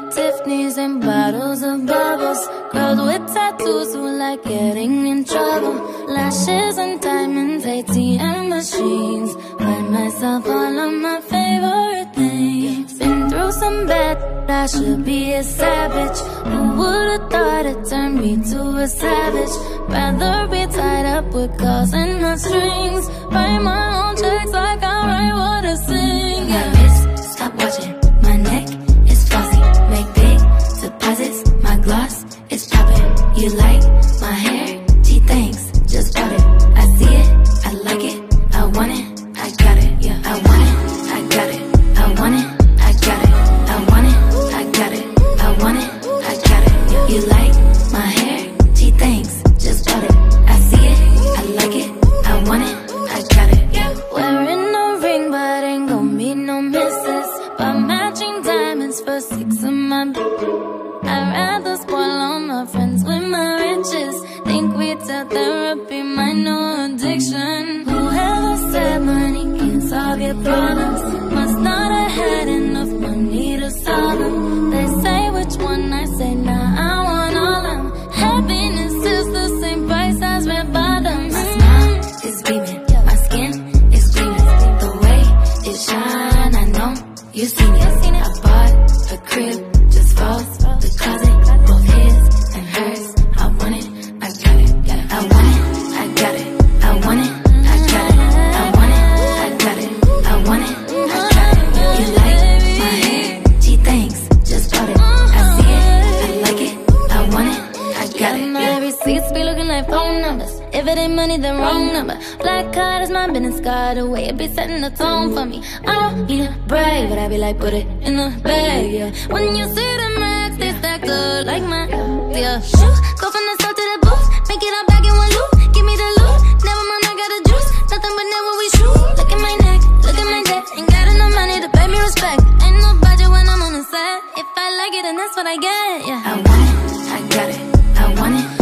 Tiffany's and bottles of bubbles. Girls with tattoos who like getting in trouble. Lashes and diamonds, ATM machines. Buy myself all of my favorite things. Been through some bad, I should be a savage. Who would've thought it turned me to a savage? Rather be tied up with calls and not strings. Write my own checks like I write what I sing. Yeah. My wrist, stop watching. My neck is flossy. Make big deposits. My gloss is popping. You like my hair? Gee, thanks. Just bought it. I see it. I like it. I want it. I got it. Yeah. I want it. I got it. I want it. I got it. I want it. I got it. I want it. I got it. Yeah. You like my hair? Gee, thanks. Just bought it. I see it. I like it. I want it. I got it. Yeah. Wearing no ring, but ain't gon' meet no misses. But matching diamonds for 6 of my. I'd rather spoil all my friends with my riches. Think retail therapy might know addiction. Whoever said money can solve your problems must not have had enough money to solve them. They say which one, I say nah, I want all them. Happiness is the same price as red bottoms. My smile is beaming, my skin is gleaming. The way it shine, I know you've seen it. I bought a crib just for the closet, both his and hers. I want it, I got it. I want it, I got it. I want it, I got it. I want it, I got it. I want it, I got it. You like my hair? Gee, thanks. Just bought it. I see it, I like it. I want it, I got it. My receipts be looking like phone numbers. If it ain't money, then wrong number. Black card is my business card away. It be setting the tone for me. I don't need a brag, but I be like, put it in the bag, yeah. When you see the max, they stacked up like my, yeah. Go from the south to the booth, make it all back in one loop. Give me the loot, never mind, I got the juice. Nothing but never we shoot. Look at my neck, look at my neck. Ain't got enough money to pay me respect. Ain't no budget when I'm on the set. If I like it, then that's what I get, yeah. I want it, I got it. I want it.